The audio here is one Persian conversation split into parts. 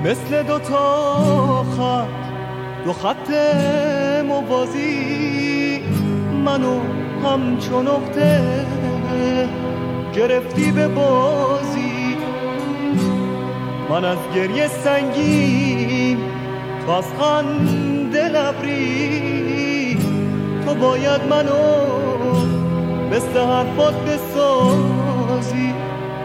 مثل دوتا خط، دو خط موازی، منو همچون نقطه گرفتی به بازی. من از گریه سنگین، تو از خنده لبری، تو باید منو مثل حرفات بسازی.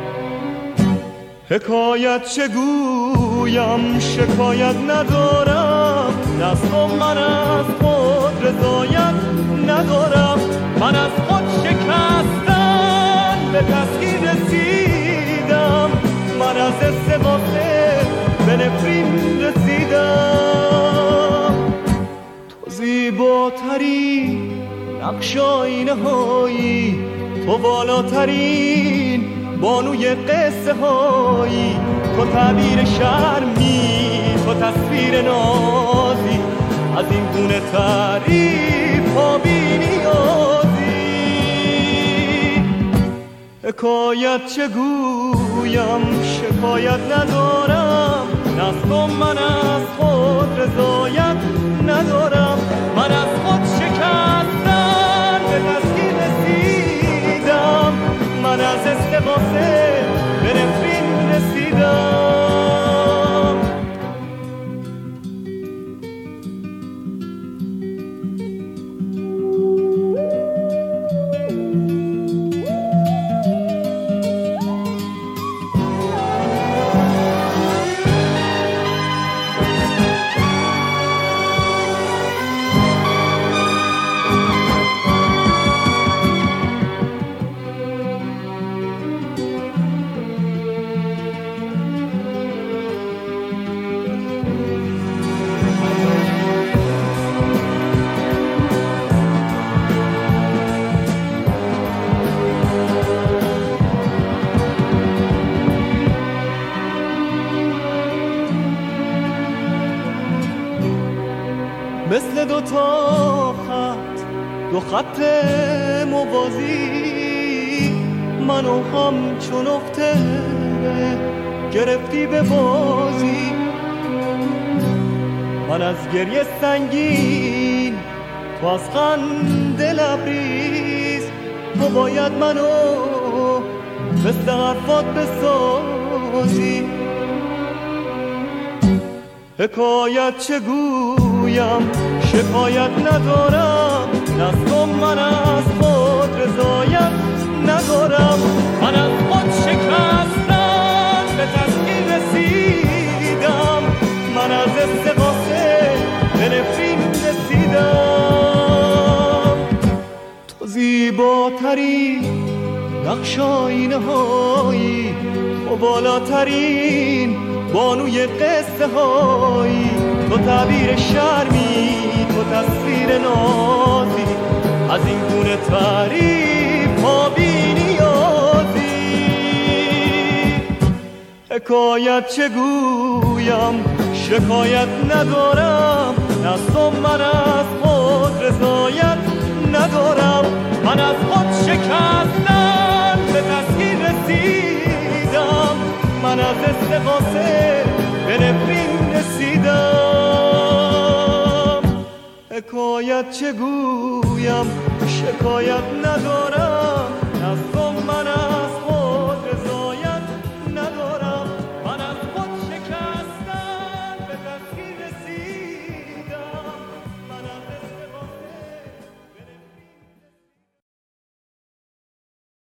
حکایت چگویم، شکایت ندارم، دستم من از خود رضایت ندارم. من از خود شکستن به تسکین رسیدم، من از استقامت به نفرین رسیدم. تو زیباتری نقش آینه هایی، تو بالاترین بانوی قصه هایی، تو تعبیر شرمی، تو تصویر نازی، از این گونه تعریف ها بی نیازی. حکایت چگویم، شکایت ندارم، دستم من از خود رضایت ندارم. من از خود شکستن به تسکین رسیدم، من از استقامت به نفرین رسیدم. مثل دوتا خط، دو خط موازی، منو همچون نقطه گرفتی به بازی. من از گریه سنگین، تو از خنده لبریز، تو باید منو مثل حرفات بسازی. حکایت چگویم، شکایت ندارم، دستم من از خود رضایت ندارم. من از خود شکستن به تسکین رسیدم، من از استقامت به نفرین رسیدم. تو زیباتری نقش آینه هایی، تو بالاترین بانوی قصه هایی، تو تعبیر شرمی، تو تصویر نازی، از این گونه تعریف ها بی نیازی. حکایت چگویم، شکایت ندارم، دستم من از خود رضایت ندارم. من از خود شکستن به تسکین رسیدم، من از استقامت به نفرین رسیدم. حکایت چگویم، شکایت ندارم، دستم من